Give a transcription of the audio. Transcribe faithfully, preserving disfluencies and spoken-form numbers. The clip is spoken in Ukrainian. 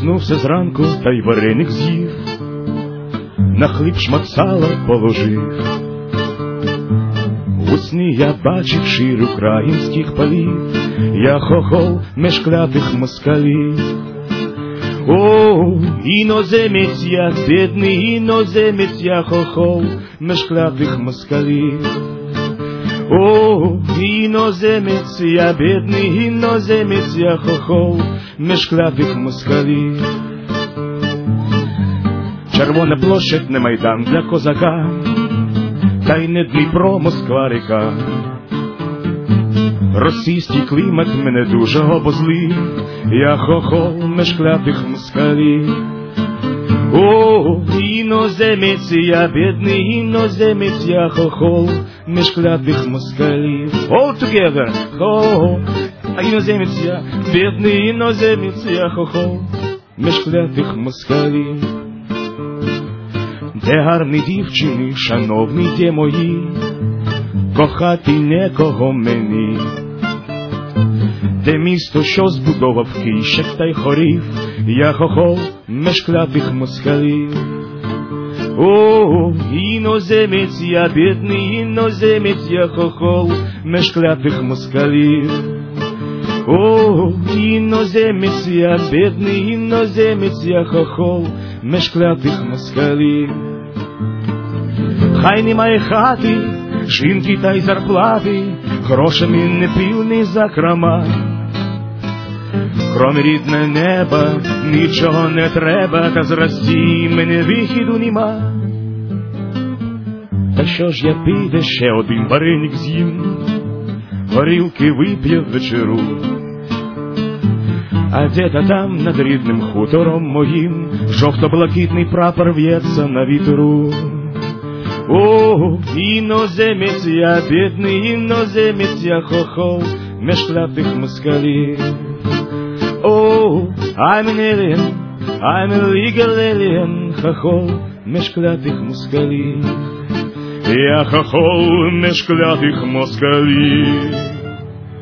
Проснувся зранку, та й вареник з'їв, на хліб шмат сала положив. У сні я бачив шир українських полів, я хохол меж клятих москалів. О, іноземець я, бідний іноземець я, хохол меж клятих москалів. О, іноземець я, бідний іноземець я, хохол меж клятих москалів. Червона площадь не майдан для козака, та й не Дніпро, Москва ріка. Російський клімат мене дуже обозлив, я хохол меж клятих москалів. О, іноземець я, бідний іноземець я, хохол меж клятих москалів. All together, хо, а іноземець я, бідний іноземець я, хохол меж клятих москалів. Де гарні дівчини, шановні де мої, кохати некого мені. Де місто, що збудовав кіщак та й хорів, я хохол меж клятих москалів. О, іноземець я, бідний іноземець я, хохол меж клятих москалів. О, іноземець я, бідний іноземець я, хохол меж клятих москалів. Хай немає хати, жінки та й зарплати, грошами не пильний закрома. Крім рідне неба, нічого не треба, та з Росії мене вихіду нема. Та що ж я піде, ще один вареник з'їм, горілки вип'є вечеру. А де-то там над рідним хутором моїм жовто-блакитний прапор в'ється на вітру. О, іноземець я, бідний іноземець я, хохол меж клятих москалів. О, I'm an alien, I'm a legal alien, хохол меж клятих москалів. Я хохол меж клятих москалів.